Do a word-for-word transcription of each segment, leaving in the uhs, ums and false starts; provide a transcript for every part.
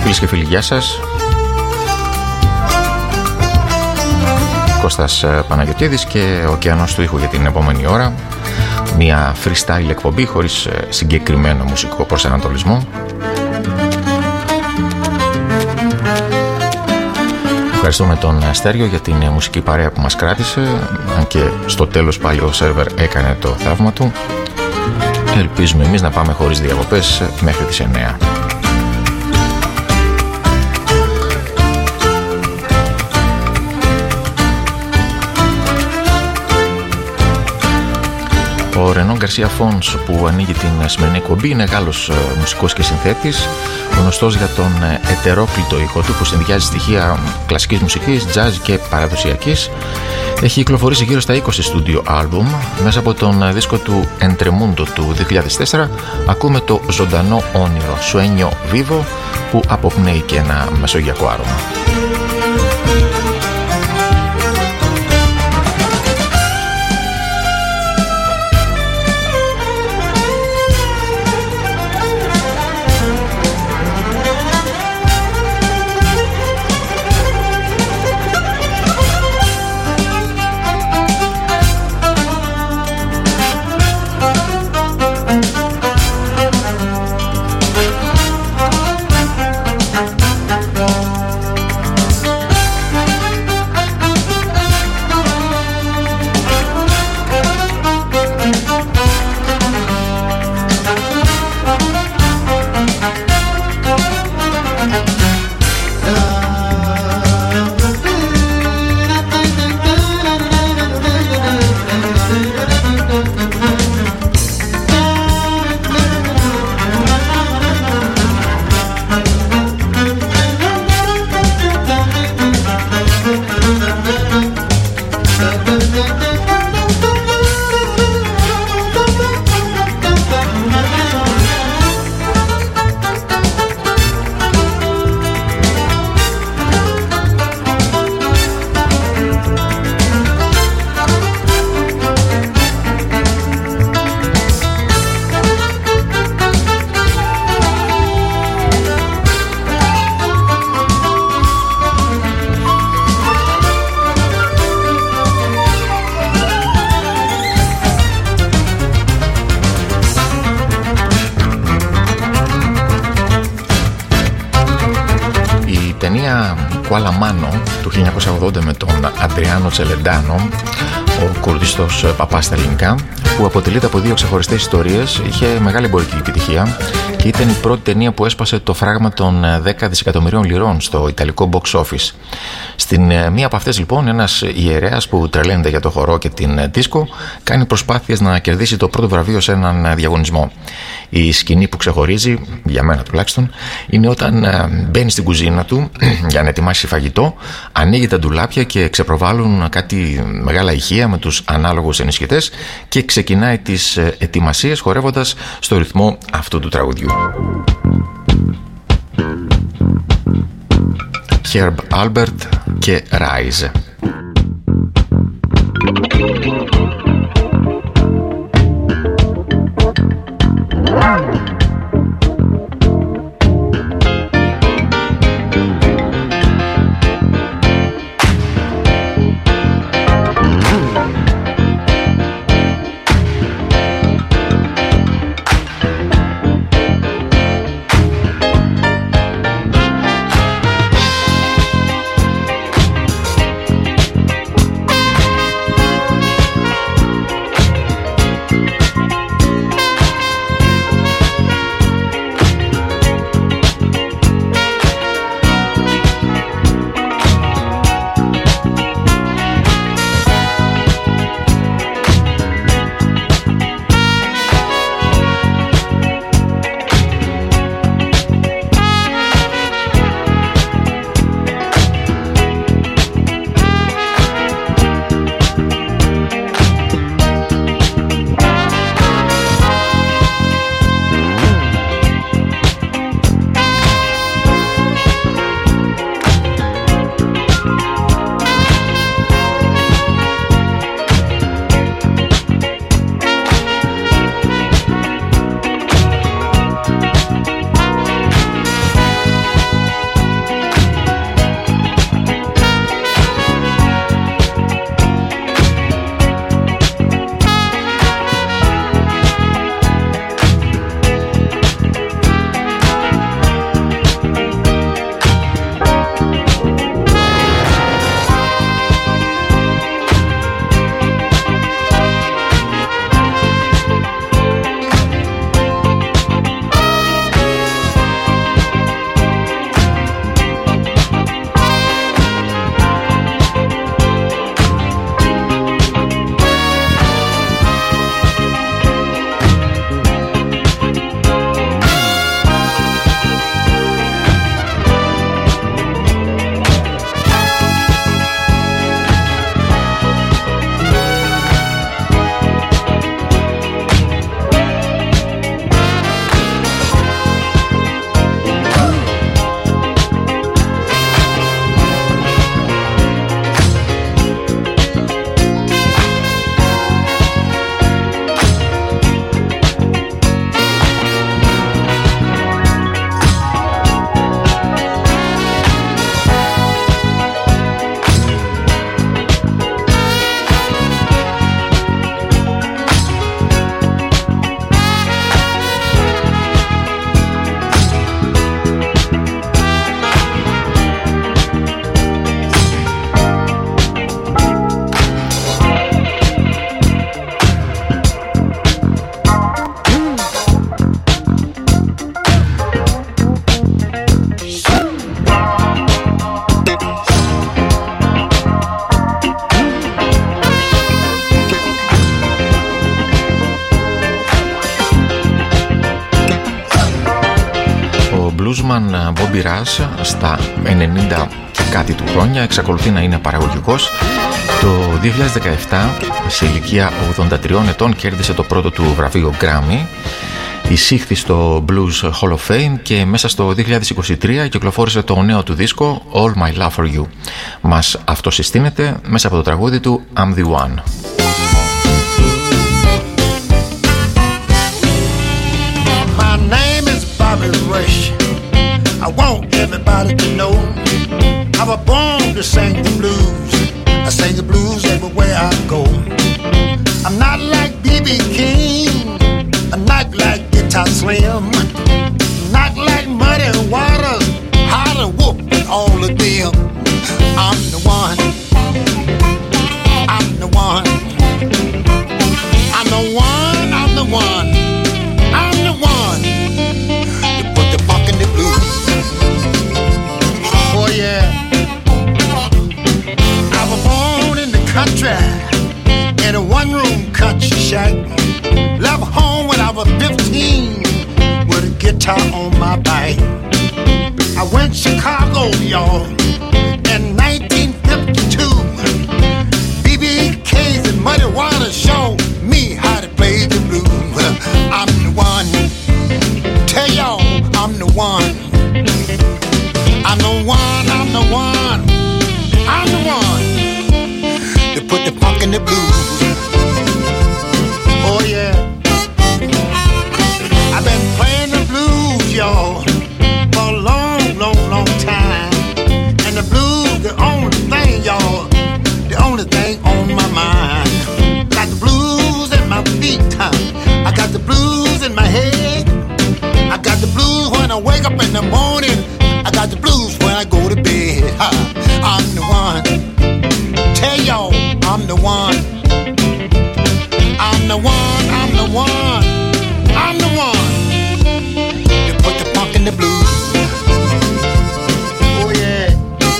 Φίλες και φίλοι, γεια σας. Κώστας Παναγιωτίδης και ο ωκεανός του ήχου για την επόμενη ώρα. Μια freestyle εκπομπή χωρίς συγκεκριμένο μουσικό προσανατολισμό. Ευχαριστούμε τον Στέριο για την μουσική παρέα που μας κράτησε, αν και στο τέλος πάλι ο σερβερ έκανε το θαύμα του. Ελπίζουμε εμείς να πάμε χωρίς διακοπές μέχρι τις εννέα. Ο Ρενό Γκαρσία Φόνς που ανοίγει την σημερινή εκπομπή είναι Γάλλος μουσικός και συνθέτης, γνωστός για τον ετερόκλητο ήχο του που συνδυάζει στοιχεία κλασικής μουσικής, jazz και παραδοσιακής. Έχει κυκλοφορήσει γύρω στα είκοσι στούντιο άλμπουμ. Μέσα από τον δίσκο του Entremundo του δύο χιλιάδες τέσσερα ακούμε το ζωντανό όνειρο Sueño Vivo που αποπνέει και ένα μεσογειακό άρωμα. Του χίλια εννιακόσια ογδόντα με τον Αντριάνο Τσελεντάνο, ο κουρδιστός παπάς στα ελληνικά, που αποτελείται από δύο ξεχωριστές ιστορίες, είχε μεγάλη εμπορική επιτυχία και ήταν η πρώτη ταινία που έσπασε το φράγμα των δέκα δισεκατομμυρίων λιρών στο ιταλικό box office. Στην μία από αυτές λοιπόν ένας ιερέας που τρελαίνεται για το χορό και την δίσκο κάνει προσπάθειες να κερδίσει το πρώτο βραβείο σε έναν διαγωνισμό. Η σκηνή που ξεχωρίζει, για μένα τουλάχιστον, είναι όταν μπαίνει στην κουζίνα του για να ετοιμάσει φαγητό, ανοίγει τα ντουλάπια και ξεπροβάλλουν κάτι μεγάλα ηχεία με τους ανάλογους ενισχυτές και ξεκινάει τις ετοιμασίες χορεύοντας στο ρυθμό αυτού του τραγουδιού. Herb Alpert και Rise. bluesman Bobby Rush στα ενενήντα και κάτι του χρόνια εξακολουθεί να είναι παραγωγικός. Το δύο χιλιάδες δεκαεπτά, σε ηλικία ογδόντα τριών ετών, κέρδισε το πρώτο του βραβείο Grammy. Εισήχθη στο Blues Hall of Fame και μέσα στο δύο χιλιάδες είκοσι τρία κυκλοφόρησε το νέο του δίσκο All My Love For You. Μας αυτοσυστήνεται μέσα από το τραγούδι του I'm The One. My name is Bobby Rush. I want everybody to know I was born to sing the blues. I sing the blues everywhere I go. I'm not like B B King, I'm not like Guitar Slim, not like Muddy Waters, Hot and Whoop and all of them. I'm the one, I'm the one, I'm the one, I'm the one, I'm the one to put the funk in the blues. Oh yeah, I was born in the country in a one-room country shack. Left home when I was fifteen with a guitar on my back. I went to Chicago, y'all, in nineteen fifty-two. B B K's and Muddy Waters showed me how to play the blues. I'm the one. Tell y'all I'm the one. I'm the one, I'm the one. I'm the one to put the funk in the blues. Oh yeah. I've been playing the blues, y'all, for a long, long, long time. And the blues, the only thing, y'all, the only thing on my mind. Got the blues in my feet, huh? I got the blues in my head. I got the blues when I wake up in the morning. I got the blues when I go to bed. Huh? I'm the one. Tell y'all I'm the one. I'm the one, I'm the one, I'm the one to put the funk in the blues. Oh yeah.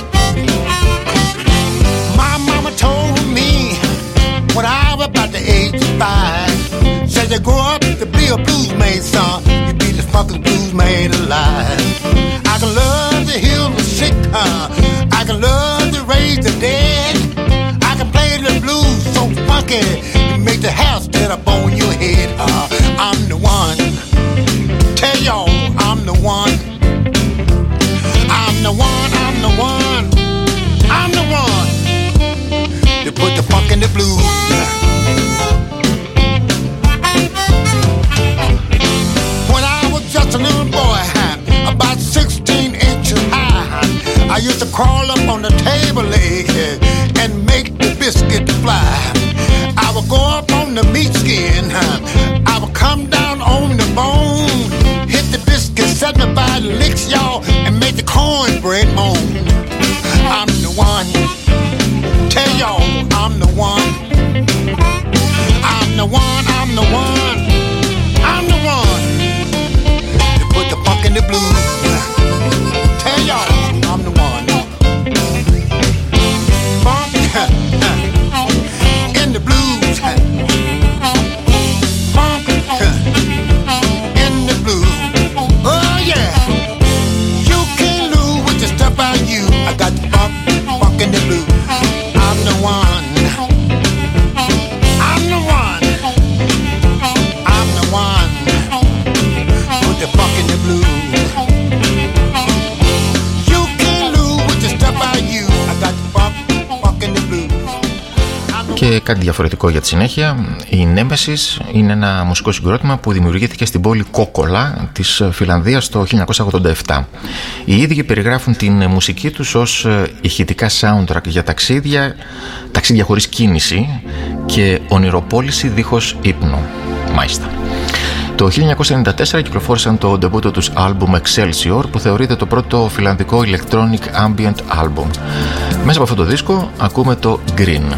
My mama told me when I was about the age of five, said you grow up to be a blues man, son, you be the fucking blues man alive. I can love to heal the sick, huh? I can love to raise the dead. I can play the blues so funky, make the hair stand up on your head. Uh, I'm the one. Tell y'all I'm the one. I'm the one, I'm the one. I'm the one to put the funk in the blues. When I was just a little boy, about sixteen inches high, I used to crawl up on the table leg and make the biscuit fly. I would go up on the meat skin, huh? I would come down on the bone, hit the biscuit seventy-five licks, y'all, and make the cornbread moan. I'm the one. Tell y'all I'm the one. I'm the one, I'm the one. I'm the one to put the funk in the blues. Tell y'all I'm the one. Funk in the blues. Funk in the blues. Oh yeah. You can't lose with the stuff I use. I got the funk, funk in the blues. I'm the one. I'm the one. I'm the one. Put the funk in the blues. You can't lose with the stuff I use. I got the funk, funk in the blues. Και κάτι διαφορετικό για τη συνέχεια, η Nemesis είναι ένα μουσικό συγκρότημα που δημιουργήθηκε στην πόλη Κόκολα της Φιλανδίας το χίλια εννιακόσια ογδόντα επτά. Οι ίδιοι περιγράφουν την μουσική τους ως ηχητικά soundtrack για ταξίδια, ταξίδια χωρίς κίνηση και ονειροπόληση δίχως ύπνο. Μάλιστα. Το χίλια εννιακόσια ενενήντα τέσσερα κυκλοφόρησαν το ντεμπούτο τους άλμπουμ Excelsior, που θεωρείται το πρώτο φιλανδικό electronic ambient album. Μέσα από αυτό το δίσκο ακούμε το Green.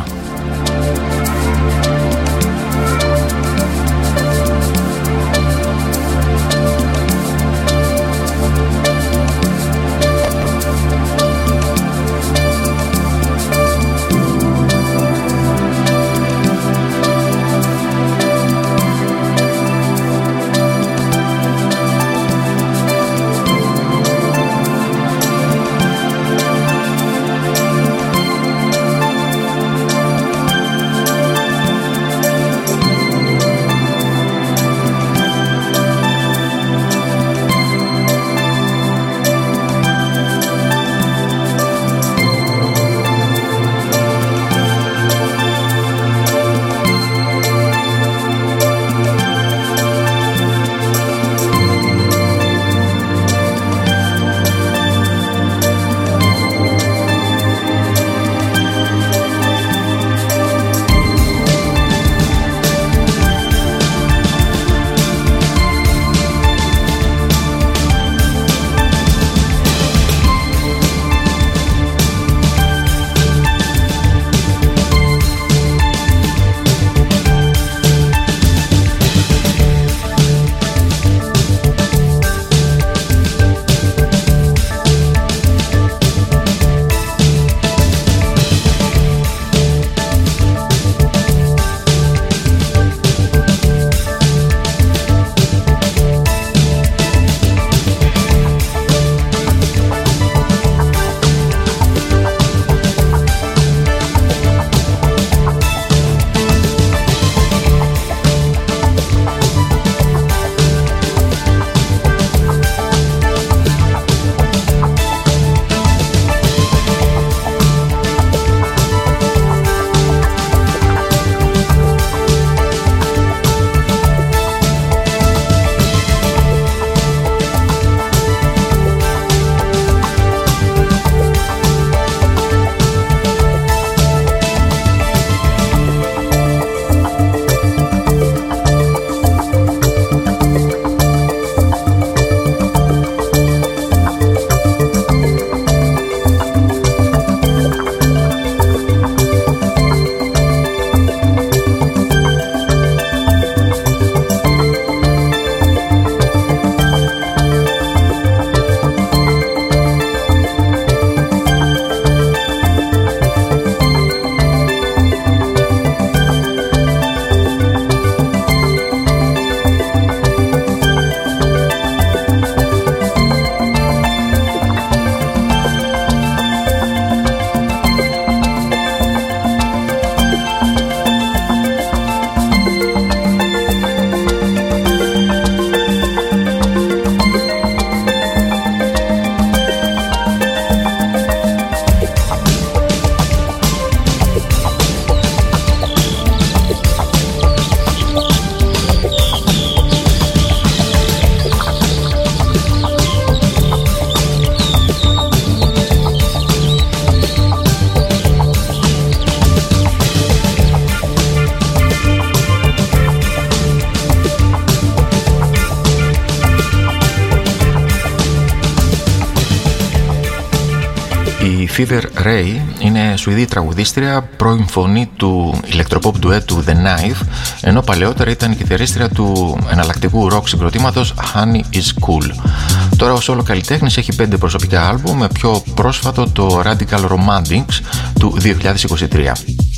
Fever Ray είναι Σουηδή τραγουδίστρια, πρώην φωνή του ηλεκτροποπ ντουέτου The Knife, ενώ παλαιότερα ήταν η κιθαρίστρια του εναλλακτικού ροκ συγκροτήματος Honey is Cool. Τώρα ως όλο καλλιτέχνης έχει πέντε προσωπικά άλμπουμ, με πιο πρόσφατο το Radical Romantics του δύο χιλιάδες είκοσι τρία.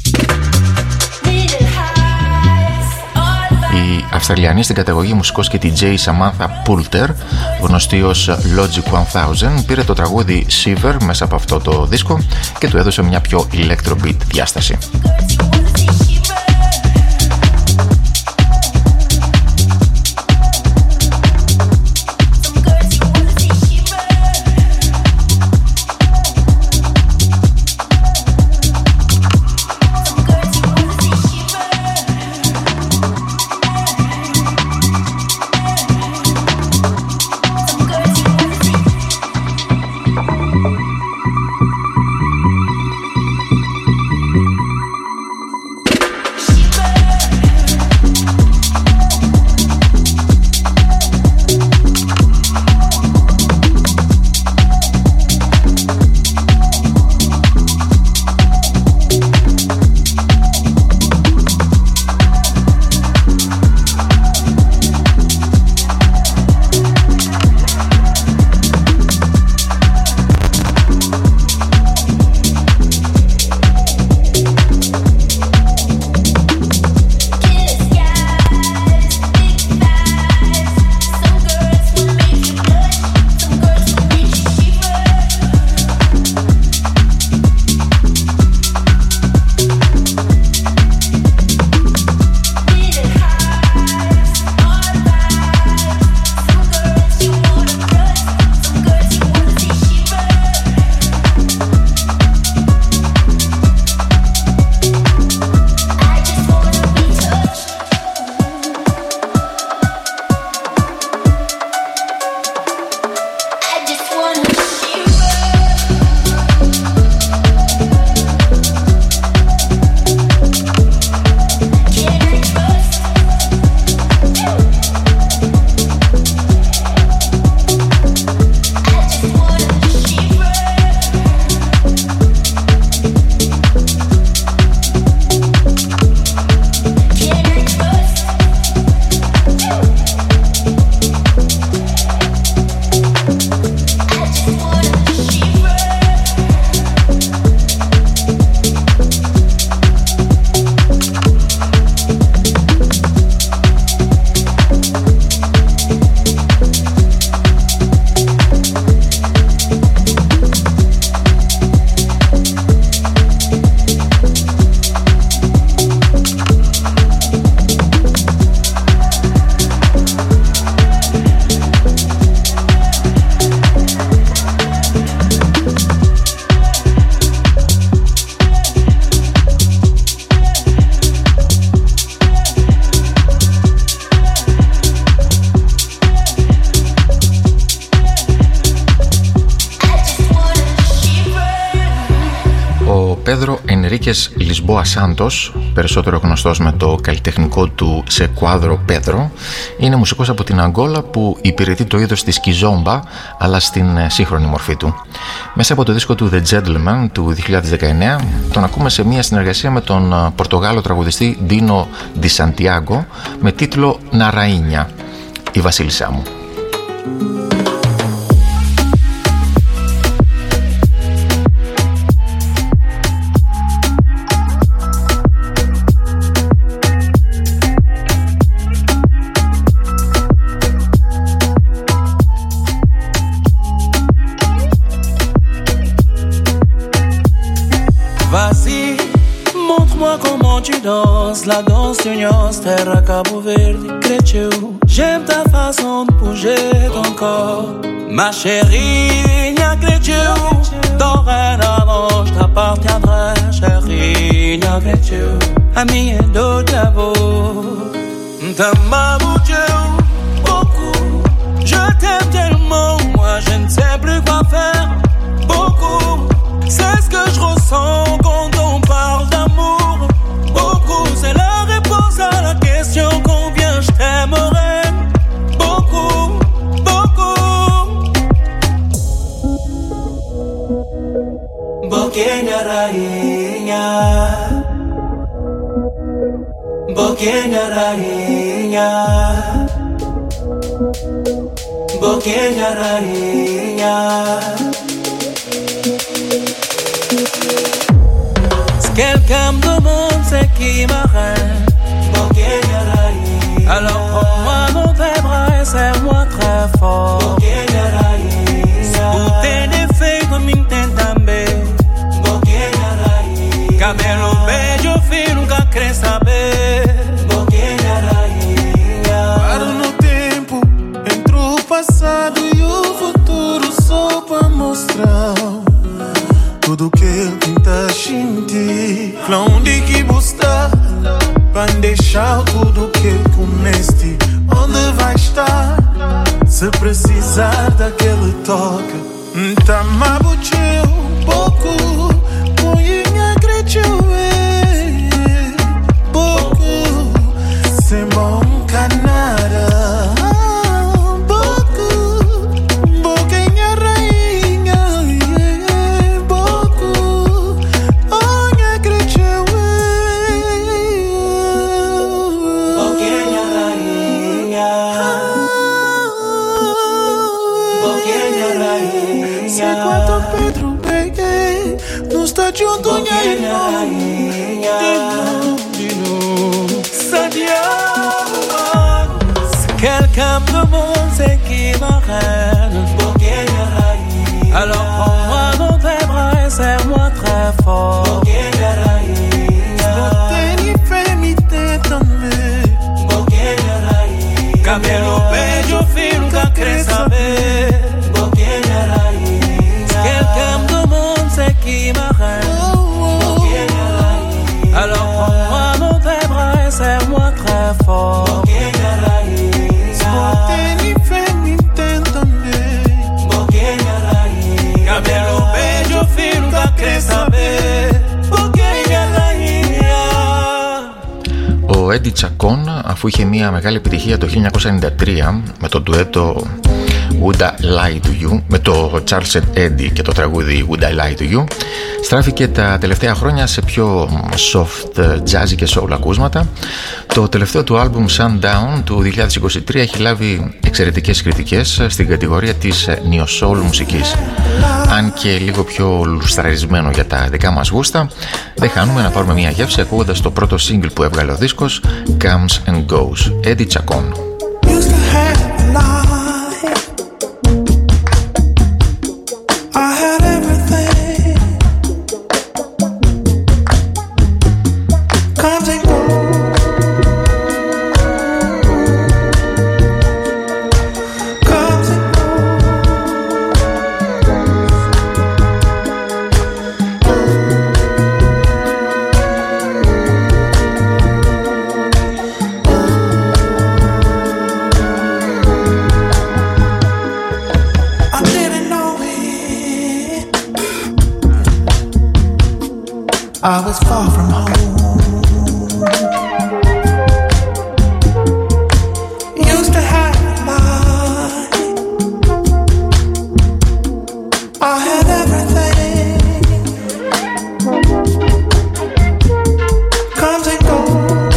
Η Αυστραλιανή στην καταγωγή μουσικός και ντι τζέι Samantha Poulter, γνωστή ως Logic χίλια, πήρε το τραγούδι Shiver μέσα από αυτό το δίσκο και του έδωσε μια πιο electro-beat διάσταση. Πέδρο Ενρίκες Λισμπόα Σάντος, περισσότερο γνωστός με το καλλιτεχνικό του Σε Κουάδρο Πέδρο, είναι μουσικός από την Αγκόλα που υπηρετεί το είδος της κιζόμπα, αλλά στην σύγχρονη μορφή του. Μέσα από το δίσκο του The Gentleman του δύο χιλιάδες δεκαεννέα τον ακούμε σε μια συνεργασία με τον Πορτογάλο τραγουδιστή Ντίνο Ντι Σαντιάγκο με τίτλο Ναραΐνια, η βασίλισσά μου. La danse du Nios, terra Cabo Verde, Creteu. J'aime ta façon de bouger ton corps, ma chérie, nia Creteu. Dorénavant, je t'appartiendrai, chérie, nia Creteu. Ami et d'Otavo, t'amaboucheu, beaucoup. Je t'aime tellement, moi je ne sais plus quoi faire. Beaucoup, c'est ce que je ressens quand on parle d'amour. Beaucoup, c'est la réponse à la question combien je t'aimerais. Beaucoup, beaucoup, rainha, boquinha rainha. Si quelqu'un me demande c'est qui ma reine, boquinha rainha. Alors prends-moi dans tes bras et serre-moi très fort, boquinha rainha. Pour t'élever comme une tente também, boquinha rainha. Cabelo beijo fino nunca quer saber, boquinha rainha. Paro no tempo entre o passado e o futuro só pra mostrar tudo que ele tenta sentir. Pra onde que busca, pra deixar tudo que comeste. Onde vai estar, se precisar daquele toque. Tá mabucheu pouco, punha cresceu pouco, sem bom canara. Junto boquinha rainha, de novo. Si quelqu'un me demande c'est qui ma reine, boquinha rainha. Alors prends-moi dans tes bras et serre-moi très fort, boquinha rainha. Botei fé me também, boquinha rainha. Cabelo beijo fino nunca quer saber, boquinha rainha. Si quelqu'un me demande c'est qui ma reine, alors prends-moi dans tes bras et serre-moi très fort, boquinha rainha. Botei fé me também, boquinha rainha. Cabelo beijo fino nunca quer saber, boquinha rainha. Ο Eddie Chacon, αφού είχε μια μεγάλη επιτυχία το χίλια εννιακόσια ενενήντα τρία με το ντουέτο Would I Lie to You με το Charles Eddie και το τραγούδι Would I Lie to You, στράφηκε τα τελευταία χρόνια σε πιο soft jazz και soul ακούσματα. Το τελευταίο του άλμπουμ Sundown του δύο χιλιάδες είκοσι τρία έχει λάβει εξαιρετικές κριτικές στην κατηγορία της neo soul μουσικής. Αν και λίγο πιο λουστραρισμένο για τα δικά μας γούστα, δεν χάνουμε να πάρουμε μια γεύση ακούγοντας το πρώτο single που έβγαλε ο δίσκος Comes and Goes, Eddie Chacon. I was far from home. Used to have a life. I had everything. Comes and goes.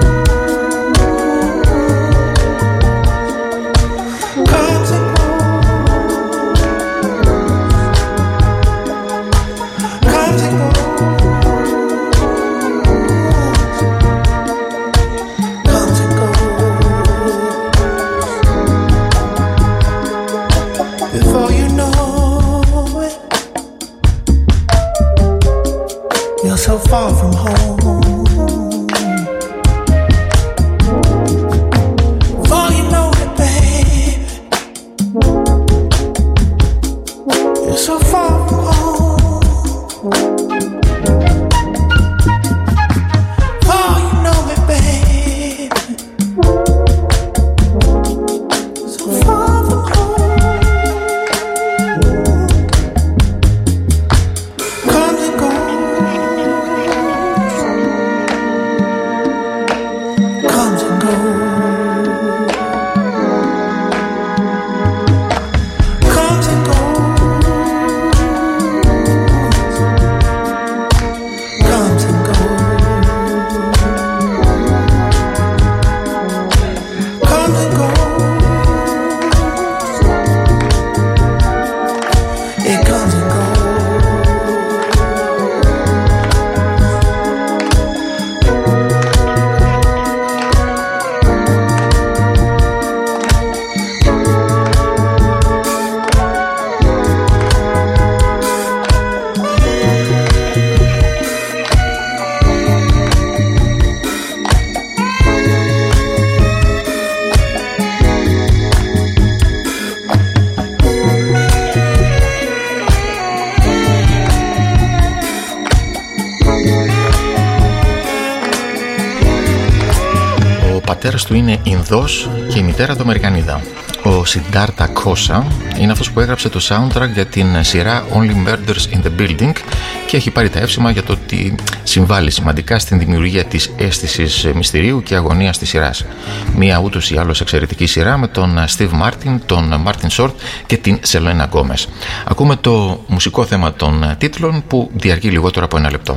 Comes and goes. Comes and goes. Ο πατέρας του είναι Ινδός και η μητέρα του Αμερικανίδα. Ο Σιντάρτα Κόσα είναι αυτός που έγραψε το soundtrack για την σειρά Only Murders in the Building και έχει πάρει τα εύσημα για το ότι συμβάλλει σημαντικά στην δημιουργία της αίσθησης μυστηρίου και αγωνίας της σειράς. Μία ούτως ή άλλως εξαιρετική σειρά με τον Steve Martin, τον Martin Short και την Selena Gomez. Ακούμε το μουσικό θέμα των τίτλων που διαρκεί λιγότερο από ένα λεπτό.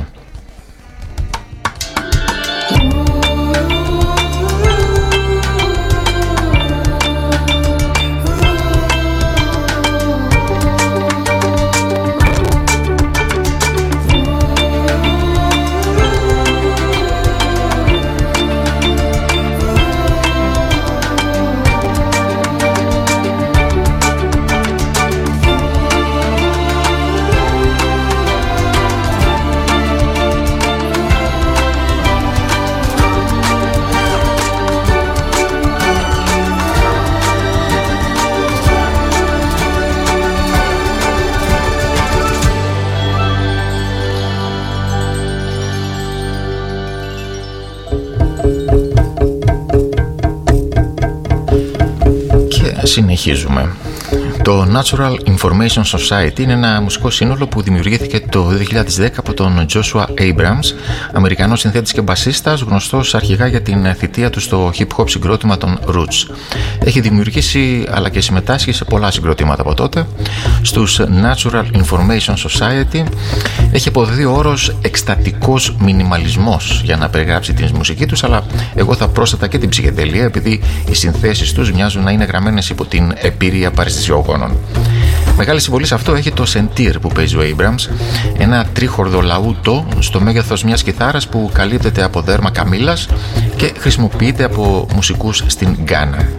Συνεχίζουμε. Το Natural Information Society είναι ένα μουσικό σύνολο που δημιουργήθηκε το δύο χιλιάδες δέκα από τον Joshua Abrams, Αμερικανός συνθέτης και μπασίστας, γνωστός αρχικά για την θητεία του στο hip-hop συγκρότημα των Roots. Έχει δημιουργήσει αλλά και συμμετάσχει σε πολλά συγκροτήματα από τότε. Στους Natural Information Society έχει αποδοθεί ο όρος εκστατικός μινιμαλισμός για να περιγράψει την μουσική τους, αλλά εγώ θα πρόσθετα και την ψυχεδελία, επειδή οι συνθέσεις τους μοιάζουν να είναι γραμμένες υπό την επίρρεια παρεστησιογόνων. Μεγάλη συμβολή σε αυτό έχει το σεντήρ που παίζει ο Abrams, ένα τρίχορδο λαούτο στο μέγεθος μιας κιθάρας που καλύπτεται από δέρμα καμήλας και χρησιμοποιείται από μουσικούς στην Γκάνα.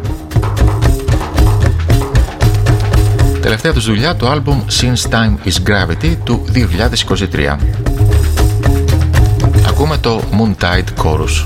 Τελευταία τους δουλειά, το άλμπουμ Since Time is Gravity του δύο χιλιάδες είκοσι τρία. Ακούμε το Moontide Chorus.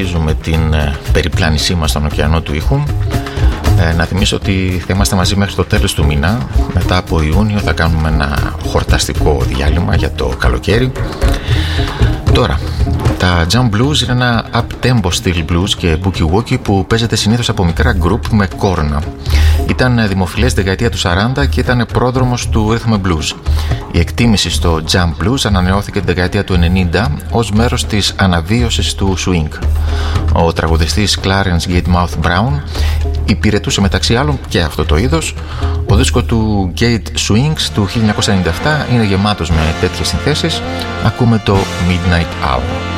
συνεχίζουμε την περιπλάνησή μας στον ωκεανό του ήχου. Ε, να θυμίσω ότι θα είμαστε μαζί μέχρι το τέλος του μήνα. Μετά από Ιούνιο θα κάνουμε ένα χορταστικό διάλειμμα για το καλοκαίρι. Τώρα, τα Jump Blues είναι ένα up-tempo style blues και boogie woogie που παίζεται συνήθως από μικρά group με κόρνα. Ήταν δημοφιλές στη δεκαετία του σαράντα και ήταν πρόδρομος του rhythm blues. Η εκτίμηση στο Jump Blues ανανεώθηκε τη δεκαετία του ενενήντα ως μέρος της αναβίωσης του swing. Ο τραγουδιστής Clarence Gatemouth Brown υπηρετούσε μεταξύ άλλων και αυτό το είδος. Ο δίσκο του Gate Swings του χίλια εννιακόσια ενενήντα επτά είναι γεμάτος με τέτοιες συνθέσεις. Ακούμε το Midnight Hour.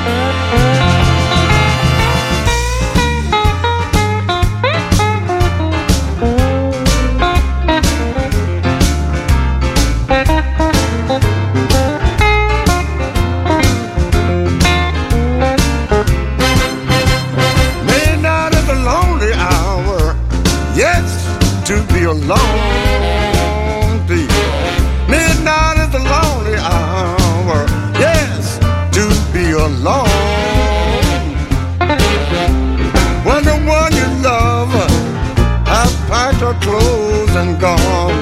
Alone, dear. Midnight is the lonely hour. Yes, to be alone. When the one you love has packed her clothes and gone.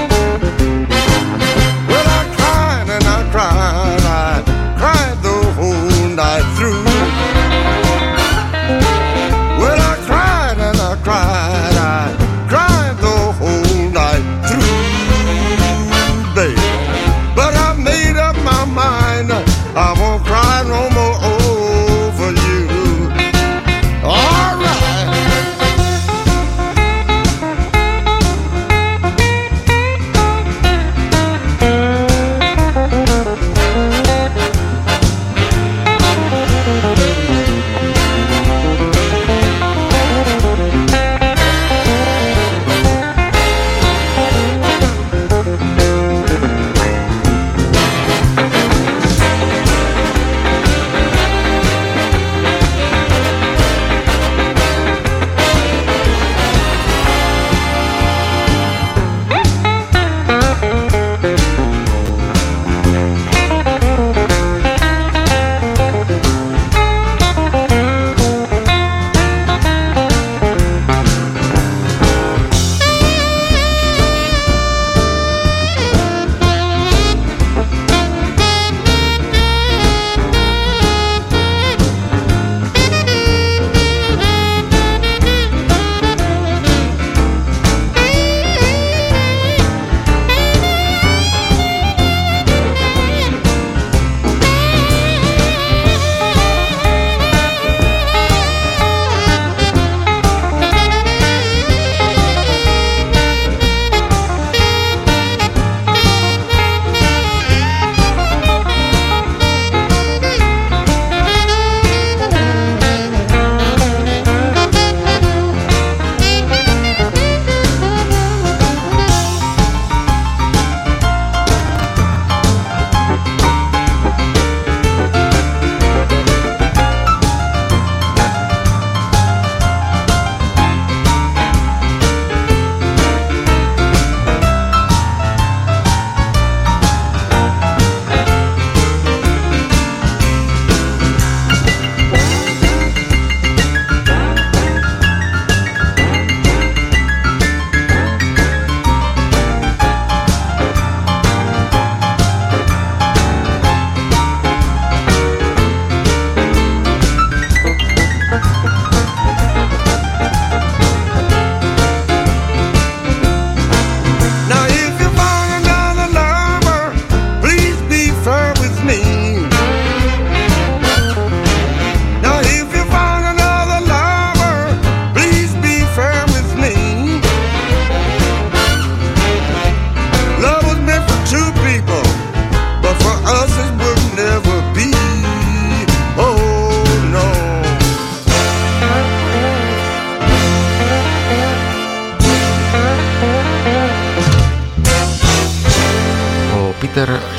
Well, I cried and I cried, I cried the whole night through. Well, I cried and I cried, I cried the whole night through, baby. But I made up my mind, I won't cry no more over you. All right.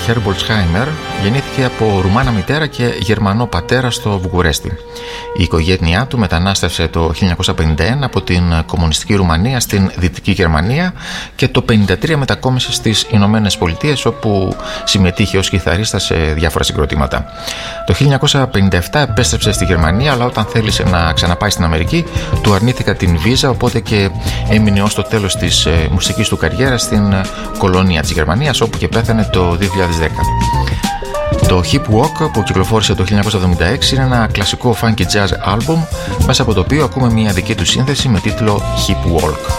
Herbolzheimer γεννήθηκε από Ρουμάνα μητέρα και Γερμανό πατέρα στο Βουκουρέστι. Η οικογένειά του μετανάστευσε το χίλια εννιακόσια πενήντα ένα από την κομμουνιστική Ρουμανία στην Δυτική Γερμανία και το χίλια εννιακόσια πενήντα τρία μετακόμισε στις Ηνωμένες Πολιτείες, όπου συμμετείχε ως κιθαρίστα σε διάφορα συγκροτήματα. Το χίλια εννιακόσια πενήντα επτά επέστρεψε στη Γερμανία, αλλά όταν θέλησε να ξαναπάει στην Αμερική του αρνήθηκα την βίζα, οπότε και έμεινε ως το τέλος της ε, μουσικής του καριέρας στην ε, κολονία της Γερμανίας, όπου και πέθανε το δύο χιλιάδες δέκα. Το Hip Walk, που κυκλοφόρησε το χίλια εννιακόσια εβδομήντα έξι, είναι ένα κλασικό funky jazz album, μέσα από το οποίο ακούμε μια δική του σύνθεση με τίτλο Hip Walk.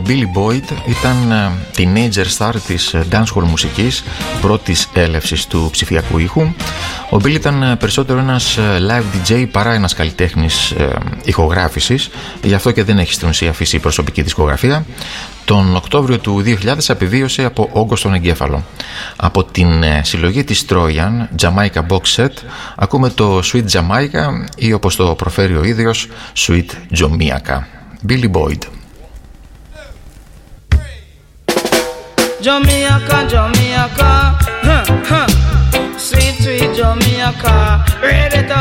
Billy Boyd ήταν teenager star της dancehall μουσικής, πρώτης έλευσης του ψηφιακού ήχου. Ο Billy ήταν περισσότερο ένας live ντι τζέι παρά ένας καλλιτέχνης ηχογράφησης, γι' αυτό και δεν έχει στην ουσία αφήσει η προσωπική δισκογραφία. Τον Οκτώβριο του δύο χιλιάδες απεβίωσε από όγκο στον εγκέφαλο. Από την συλλογή της Trojan, Jamaica Box Set, ακούμε το Sweet Jamaica ή όπως το προφέρει ο ίδιος, Sweet Jamaica. Billy Boyd. Jamaica, Jamaica, huh, huh. Sweet, sweet Jamaica, ready to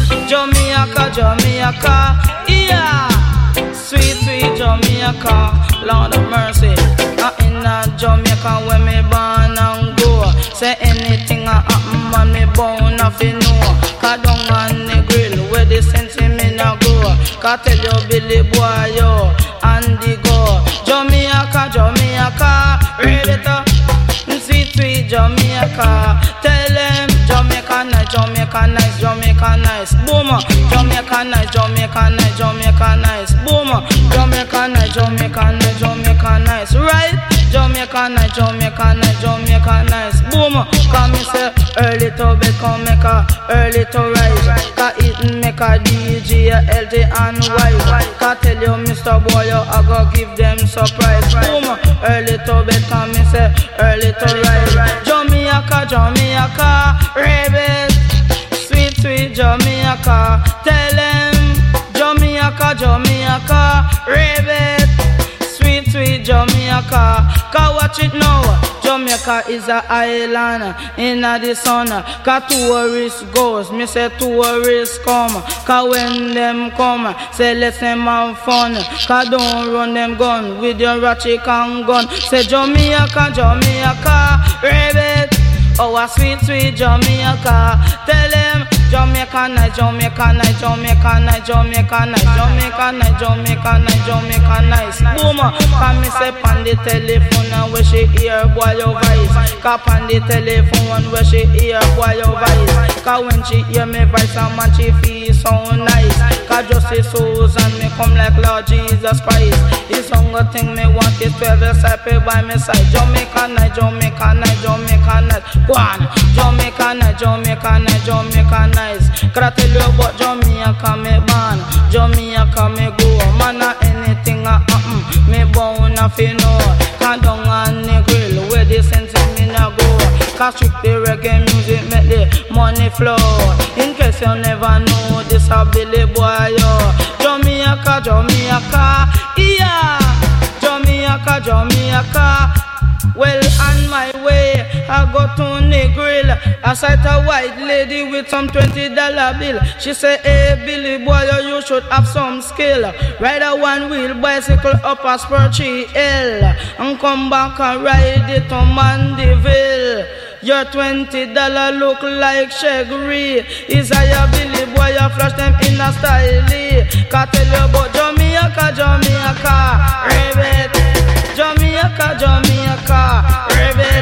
Jamaica, Jamaica, yeah. Sweet, sweet Jamaica, Lord of mercy. I in a Jamaica where me born and go. Say anything I happen and me bound off you know. Cause down on the grill where the sense me na go. Cause tell you Billy boy yo and the go. Jamaica, Jamaica, ready to sweet, sweet Jamaica. Tell them Jamaica nice, Jamaica nice, Jamaica nice. Boom, Jamaica nice, Jamaica nice, Jamaica nice. Boom, Jamaica nice, Jamaica nice, Jamaica nice. Right? Jamaica nice, Jamaica nice, Jamaica nice. Boom, come me say early to bed, come make a early to rise. Cause it make a D J healthy and wise. Cause tell you Mister Boy, you I go give them surprise. Boom, early to bed, come me say early to rise. Jamaica, Jamaica, rebel, sweet, sweet Jamaica. Tell them Jamaica, Jamaica, rebel, sweet, sweet Jamaica. Cause watch it now, Jamaica is a island in the sun. Cause tourists goes, me say tourists come. Cause when them come, say let them have fun. Cause don't run them gun with your ratchet and gun. Say Jamaica, Jamaica, rebel. Oh, a sweet, sweet Jamaica. Tell them Jamaica nice, Jamaica nice, Jamaica nice, Jamaica nice, Jamaica nice, Jamaica nice, Jamaica nice. Boom, come me say on the telephone and where she hear boy your voice. Cause on the telephone where she hear boy your voice. Cause when she hear me voice and man she feel so nice. Cause just say Susan me come like Lord Jesus Christ. It's only thing me want is twelve disciples by my side. Jamaica nice, Jamaica nice, Jamaica nice. Go on, Jamaica nice, Jamaica nice, Jamaica nice. Cause I tell you about Jamaica me born, Jamaica me go. Man a anything a happen, me bound a fi know. Cause down on the grill where the sense me na go. Cause strictly reggae music make the money flow. In case you never know, this a Billy boy yo. Jamaica, Jamaica, yeah. Jamaica, Jamaica. Well, on my way, I go to the grill. I sight a white lady with some twenty dollar bill. She say, hey, Billy boy, you should have some skill. Ride a one-wheel bicycle up a Spurtree Hill and come back and ride it to Mandeville. Your twenty dollar look like Shaggy. Is I a Billy boy, you flash them in a style. Can't tell you about Jamaica, Jamaica, Ribbit. Jamaica, Jamaica, Ribbit.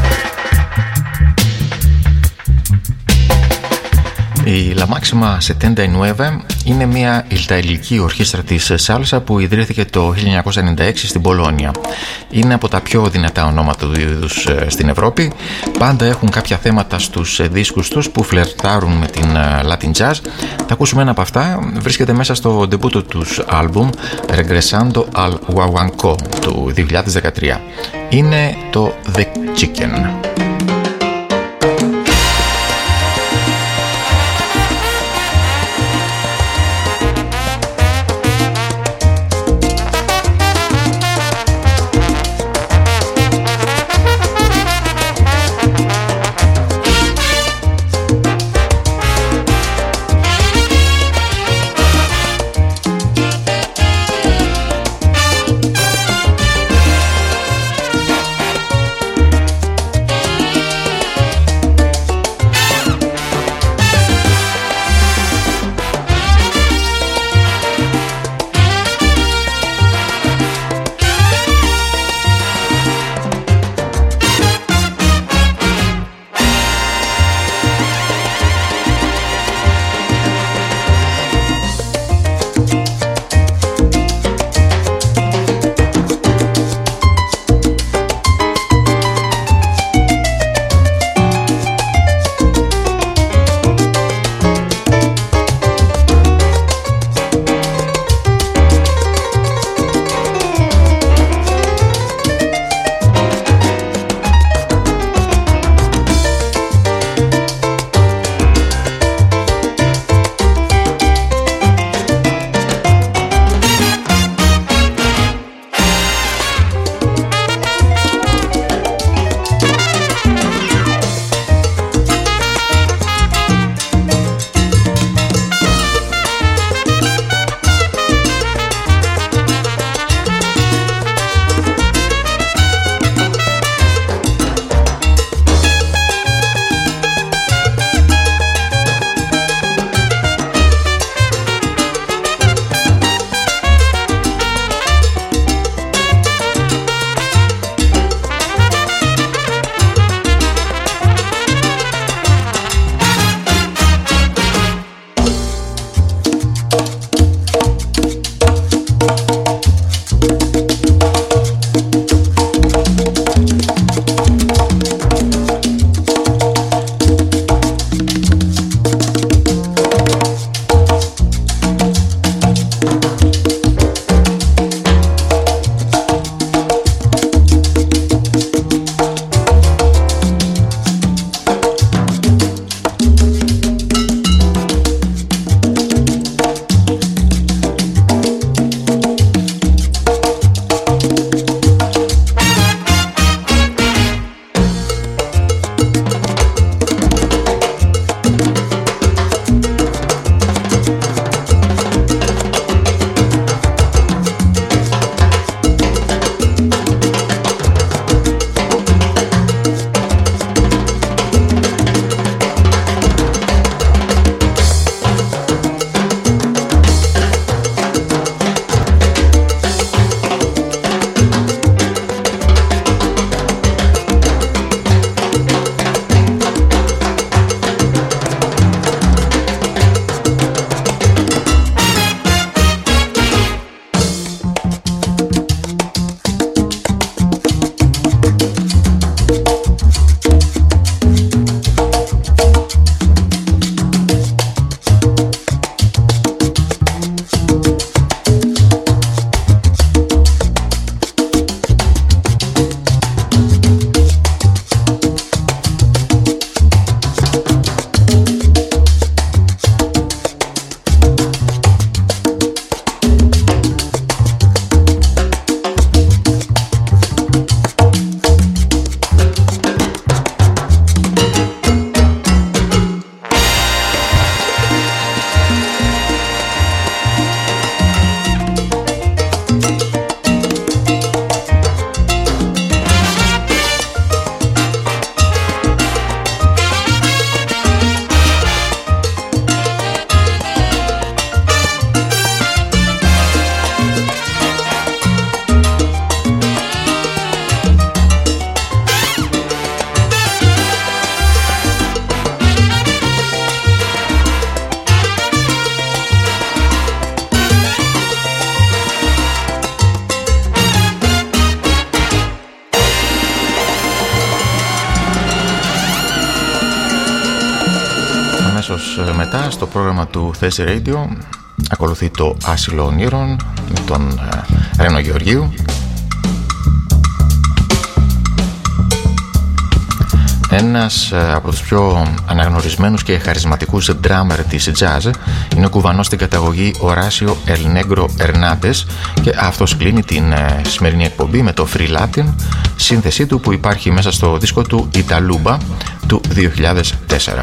Η La Maxima setenta y nueve είναι μια ιλταηλική ορχήστρα της σάλσα που ιδρύθηκε το χίλια εννιακόσια ενενήντα έξι στην Πολόνια. Είναι από τα πιο δυνατά ονόματα του είδους στην Ευρώπη. Πάντα έχουν κάποια θέματα στους δίσκους τους που φλερτάρουν με την Latin Jazz. Θα ακούσουμε ένα από αυτά. Βρίσκεται μέσα στο ντεμπούτο τους άλμπουμ Regresando al Guaguancó του δύο χιλιάδες δεκατρία. Είναι το The Chicken. αμέσως μετά στο πρόγραμμα του Θέση Radio ακολουθεί το Άσυλο Ονείρων με τον Ρένο Γεωργίου. Ένας από τους πιο αναγνωρισμένους και χαρισματικούς drummer της jazz είναι ο κουβανός στην καταγωγή Οράσιο El Negro Hernandez και αυτός κλείνει την σημερινή εκπομπή με το Free Latin, σύνθεσή του που υπάρχει μέσα στο δίσκο του Italuba του δύο χιλιάδες τέσσερα.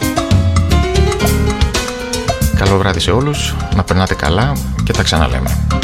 Σε όλους, να περνάτε καλά και τα ξαναλέμε.